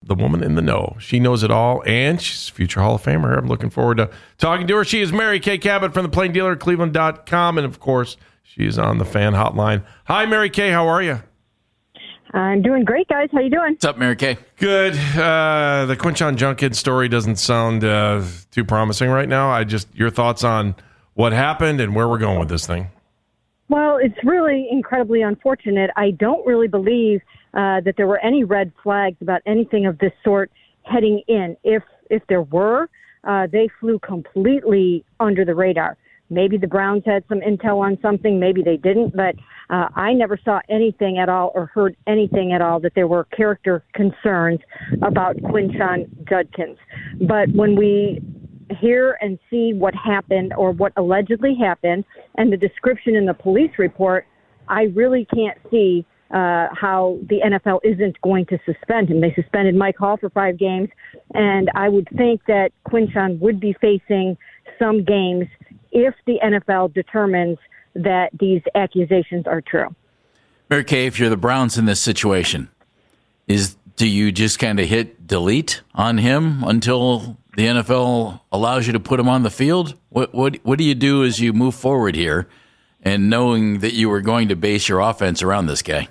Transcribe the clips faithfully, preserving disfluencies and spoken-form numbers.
the woman in the know. She knows it all, and she's a future Hall of Famer. I'm looking forward to talking to her. She is Mary Kay Cabot from the Plain Dealer, Cleveland dot com, and, of course, she is on the fan hotline. Hi, Mary Kay. How are you? I'm doing great, guys. How you doing? What's up, Mary Kay? Good. Uh, the Quinshon Judkins story doesn't sound uh, too promising right now. I just your thoughts on what happened and where we're going with this thing. Well, it's really incredibly unfortunate. I don't really believe uh, that there were any red flags about anything of this sort heading in. If if there were, uh, they flew completely under the radar. Maybe the Browns had some intel on something, maybe they didn't, but uh, I never saw anything at all or heard anything at all that there were character concerns about Quinshon Judkins. But when we hear and see what happened or what allegedly happened and the description in the police report, I really can't see uh, how the N F L isn't going to suspend him. They suspended Mike Hall for five games, and I would think that Quinshon would be facing some games if the N F L determines that these accusations are true. Mary Kay, if you're the Browns in this situation, is do you just kind of hit delete on him until the N F L allows you to put him on the field? What what what do you do as you move forward here, and knowing that you were going to base your offense around this guy?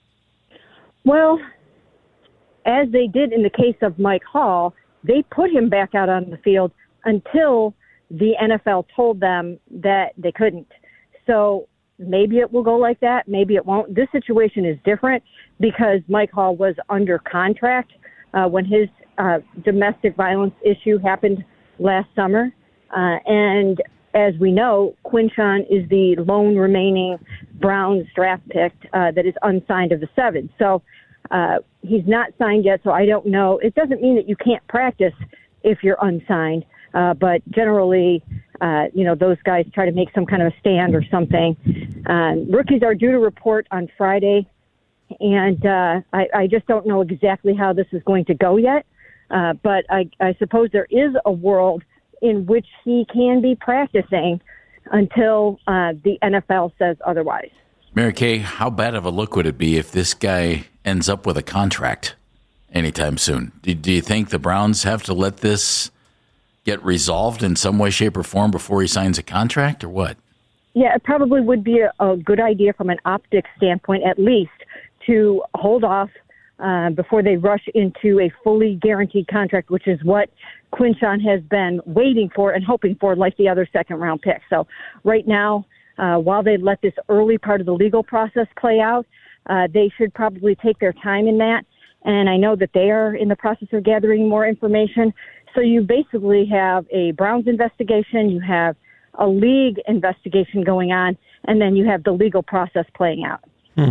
Well, as they did in the case of Mike Hall, they put him back out on the field until the N F L told them that they couldn't. So maybe it will go like that. Maybe it won't. This situation is different because Mike Hall was under contract uh, when his uh, domestic violence issue happened last summer. Uh, and as we know, Quinshon is the lone remaining Browns draft pick uh, that is unsigned of the seven. So uh, he's not signed yet, so I don't know. It doesn't mean that you can't practice if you're unsigned. Uh, but generally, uh, you know, those guys try to make some kind of a stand or something. Um, rookies are due to report on Friday, and uh, I, I just don't know exactly how this is going to go yet. Uh, but I, I suppose there is a world in which he can be practicing until uh, the N F L says otherwise. Mary Kay, how bad of a look would it be if this guy ends up with a contract anytime soon? Do, do you think the Browns have to let this get resolved in some way, shape, or form before he signs a contract, or what? Yeah, it probably would be a, a good idea from an optics standpoint, at least, to hold off uh, before they rush into a fully guaranteed contract, which is what Quinshon has been waiting for and hoping for, like the other second-round pick. So right now, uh, while they let this early part of the legal process play out, uh, they should probably take their time in that. And I know that they are in the process of gathering more information. So you basically have a Browns investigation, you have a league investigation going on, and then you have the legal process playing out. Hmm.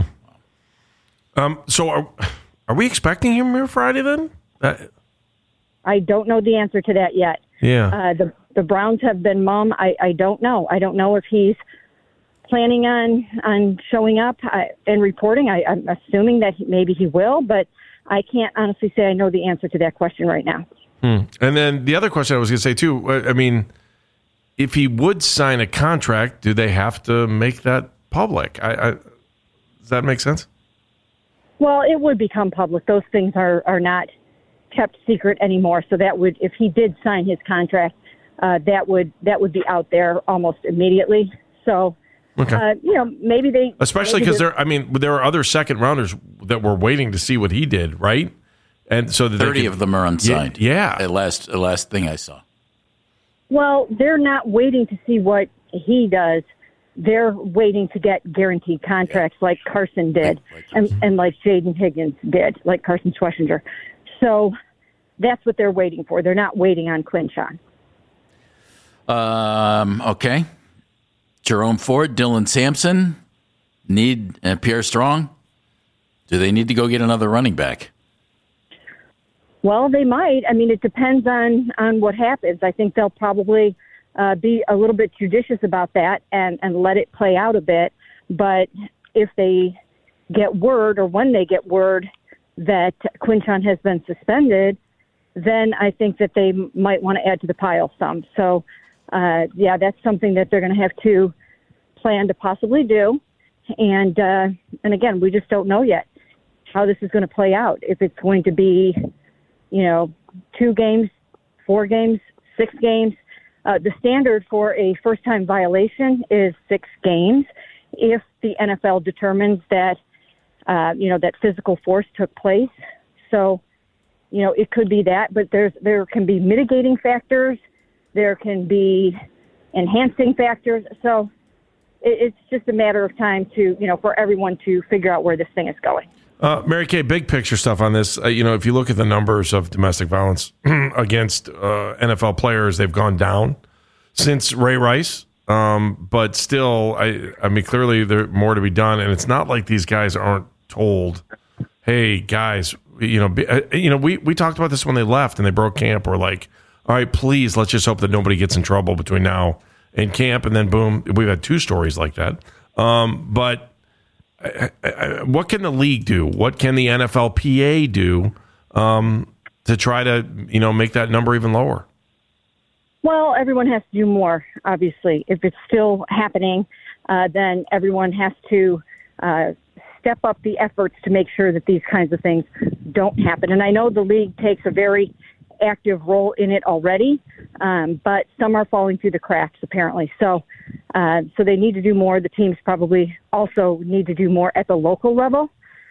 Um, so are, are we expecting him here Friday then? Uh, I don't know the answer to that yet. Yeah. Uh, the the Browns have been mum. I, I don't know. I don't know if he's planning on, on showing up I, and reporting. I, I'm assuming that he, maybe he will, but I can't honestly say I know the answer to that question right now. Hmm. And then the other question I was going to say, too, I mean, if he would sign a contract, do they have to make that public? I, I, does that make sense? Well, it would become public. Those things are, are not kept secret anymore. So that would, if he did sign his contract, uh, that would that would be out there almost immediately. So, okay. uh, you know, maybe they... Especially because there, I mean, there are other second rounders that were waiting to see what he did, right? And so that thirty could, of them are unsigned. Yeah. The last, the last thing I saw. Well, they're not waiting to see what he does. They're waiting to get guaranteed contracts like Carson did Like, like and, and like Jaden Higgins did, like Carson Schwessinger. So that's what they're waiting for. They're not waiting on Quinshon. Um, okay. Jerome Ford, Dylan Sampson, need uh, Pierre Strong. Do they need to go get another running back? Well, they might. I mean, it depends on, on what happens. I think they'll probably uh, be a little bit judicious about that and, and let it play out a bit. But if they get word or when they get word that Quinshon has been suspended, then I think that they might want to add to the pile some. So, uh, yeah, that's something that they're going to have to plan to possibly do. And, uh, and again, we just don't know yet how this is going to play out. If it's going to be you know, two games, four games, six games. Uh, the standard for a first-time violation is six games. If the N F L determines that, uh, you know, that physical force took place. So, you know, it could be that, but there's there can be mitigating factors. There can be enhancing factors. So it, it's just a matter of time to, you know, for everyone to figure out where this thing is going. Uh, Mary Kay, big picture stuff on this. Uh, you know, if you look at the numbers of domestic violence against uh, N F L players, they've gone down since Ray Rice. Um, but still, I, I mean, clearly there's more to be done. And it's not like these guys aren't told, hey, guys, you know, be, uh, you know, we, we talked about this when they left and they broke camp. We're like, all right, please, let's just hope that nobody gets in trouble between now and camp. And then, boom, we've had two stories like that. Um, but I, I, what can the league do? What can the N F L P A do um, to try to, you know, make that number even lower? Well, everyone has to do more, obviously. If it's still happening, uh, then everyone has to uh, step up the efforts to make sure that these kinds of things don't happen. And I know the league takes a very active role in it already, um, but some are falling through the cracks, apparently. So uh, so they need to do more. The teams probably also need to do more at the local level.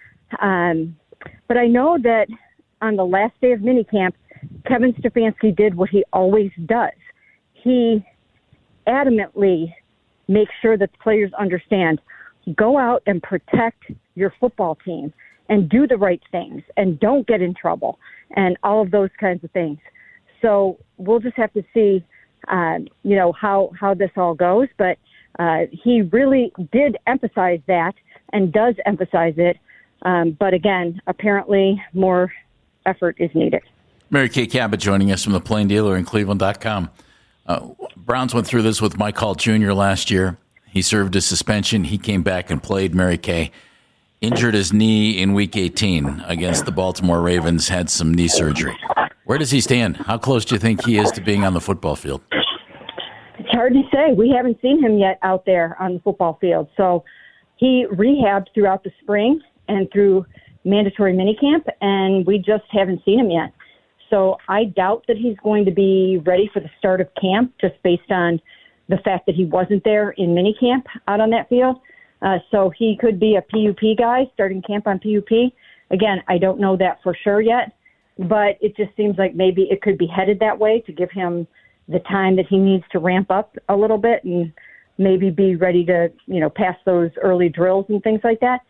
Um, but I know that on the last day of minicamp, Kevin Stefanski did what he always does. He adamantly makes sure that the players understand, go out and protect your football team and do the right things and don't get in trouble and all of those kinds of things. So we'll just have to see, uh, you know, how, how this all goes. But uh, he really did emphasize that and does emphasize it. Um, but again, apparently more effort is needed. Mary Kay Cabot joining us from the Plain Dealer in Cleveland dot com. Uh, Browns went through this with Mike Hall Junior last year. He served a suspension. He came back and played. Mary Kay injured his knee in Week eighteen against the Baltimore Ravens, had some knee surgery. Where does he stand? How close do you think he is to being on the football field? It's hard to say. We haven't seen him yet out there on the football field. So he rehabbed throughout the spring and through mandatory minicamp, and we just haven't seen him yet. So I doubt that he's going to be ready for the start of camp just based on the fact that he wasn't there in minicamp out on that field. Uh, so he could be a P U P guy starting camp on P U P. Again, I don't know that for sure yet, but it just seems like maybe it could be headed that way to give him the time that he needs to ramp up a little bit and maybe be ready to, you know, pass those early drills and things like that.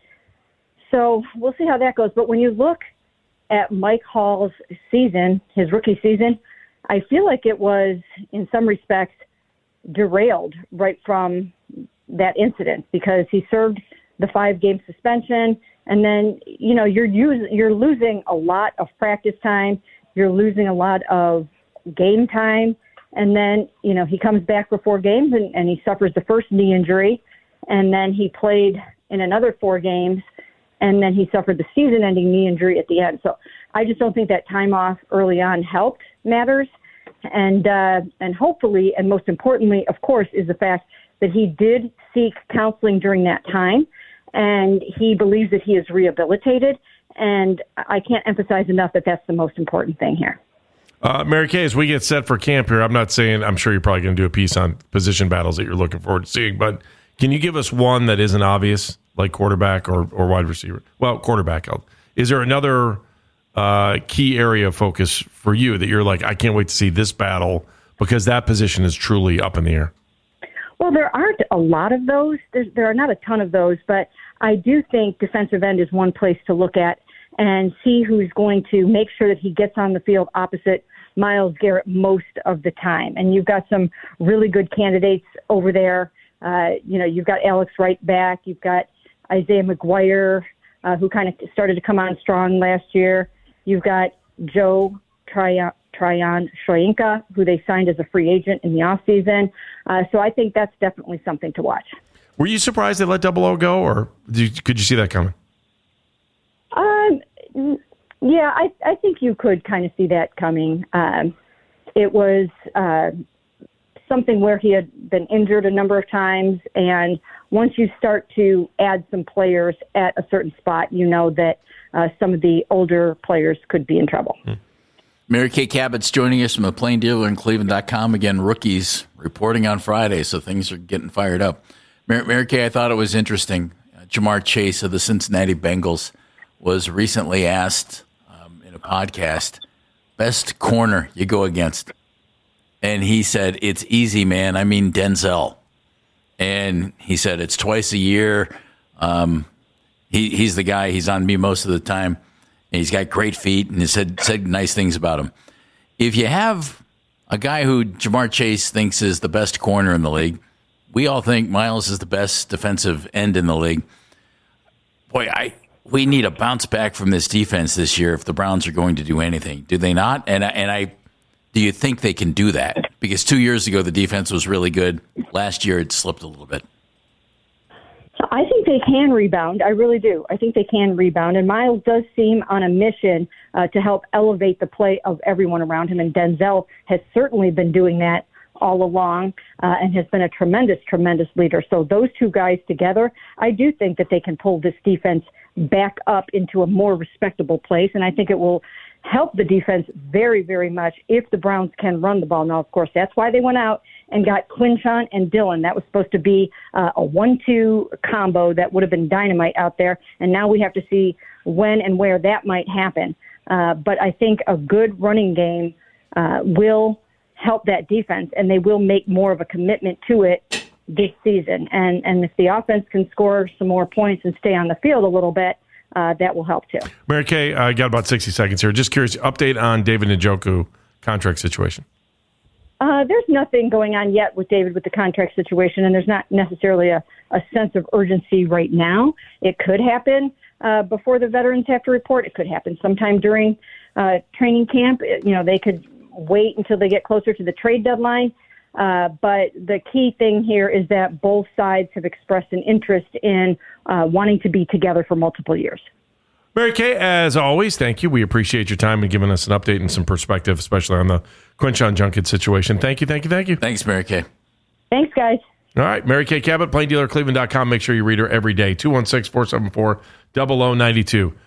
So we'll see how that goes. But when you look at Mike Hall's season, his rookie season, I feel like it was, in some respects, derailed right from that incident because he served the five-game suspension, and then, you know, you're use, you're losing a lot of practice time, you're losing a lot of game time, and then, you know, he comes back for four games and, and he suffers the first knee injury, and then he played in another four games, and then he suffered the season-ending knee injury at the end. So I just don't think that time off early on helped matters. And uh, and hopefully, and most importantly, of course, is the fact that he did seek counseling during that time, and he believes that he is rehabilitated. And I can't emphasize enough that that's the most important thing here. Uh, Mary Kay, as we get set for camp here, I'm not saying, I'm sure you're probably going to do a piece on position battles that you're looking forward to seeing, but can you give us one that isn't obvious, like quarterback or, or wide receiver? Well, quarterback. Is there another uh, key area of focus for you that you're like, I can't wait to see this battle because that position is truly up in the air? Well, there aren't a lot of those. There's, there are not a ton of those, but I do think defensive end is one place to look at and see who's going to make sure that he gets on the field opposite Myles Garrett most of the time. And you've got some really good candidates over there. Uh, you know, you've got Alex Wright back. You've got Isaiah McGuire, uh, who kind of started to come on strong last year. You've got Joe Tryon, Tryon Shoyinka, who they signed as a free agent in the offseason. Uh, so I think that's definitely something to watch. Were you surprised they let Double O go, or did you, could you see that coming? Um, yeah, I, I think you could kind of see that coming. Um, it was uh, something where he had been injured a number of times, and once you start to add some players at a certain spot, you know that uh, some of the older players could be in trouble. Hmm. Mary Kay Cabot's joining us from the Plain Dealer in Cleveland dot com. Again, rookies reporting on Friday, so things are getting fired up. Mary, Mary Kay, I thought it was interesting. Uh, Jamar Chase of the Cincinnati Bengals was recently asked um, in a podcast, best corner you go against. And he said, it's easy, man. I mean, Denzel. And he said, it's twice a year. Um, he, he's the guy. He's on me most of the time. And he's got great feet, and he said said nice things about him. If you have a guy who Jamar Chase thinks is the best corner in the league, we all think Miles is the best defensive end in the league. Boy, I we need a bounce back from this defense this year if the Browns are going to do anything. Do they not? And and I do you think they can do that? Because two years ago the defense was really good. Last year it slipped a little bit. I think they can rebound. I really do. I think they can rebound. And Miles does seem on a mission uh, to help elevate the play of everyone around him. And Denzel has certainly been doing that all along uh, and has been a tremendous, tremendous leader. So those two guys together, I do think that they can pull this defense back up into a more respectable place. And I think it will help the defense very, very much if the Browns can run the ball. Now, of course, that's why they went out and got Quinshon and Dillon. That was supposed to be uh, a one two combo that would have been dynamite out there. And now we have to see when and where that might happen. Uh, but I think a good running game uh, will help that defense, and they will make more of a commitment to it this season. And, and if the offense can score some more points and stay on the field a little bit, uh, that will help too. Mary Kay, I uh, got about sixty seconds here. Just curious, update on David Njoku contract situation. Uh, there's nothing going on yet with David with the contract situation, and there's not necessarily a, a sense of urgency right now. It could happen uh, before the veterans have to report. It could happen sometime during uh, training camp. It, you know, they could wait until they get closer to the trade deadline. Uh, but the key thing here is that both sides have expressed an interest in uh, wanting to be together for multiple years. Mary Kay, as always, thank you. We appreciate your time and giving us an update and some perspective, especially on the Quinshon Judkins situation. Thank you, thank you, thank you. Thanks, Mary Kay. Thanks, guys. All right, Mary Kay Cabot, Plain Dealer Cleveland dot com. Make sure you read her every day. two one six, four seven four, zero zero nine two.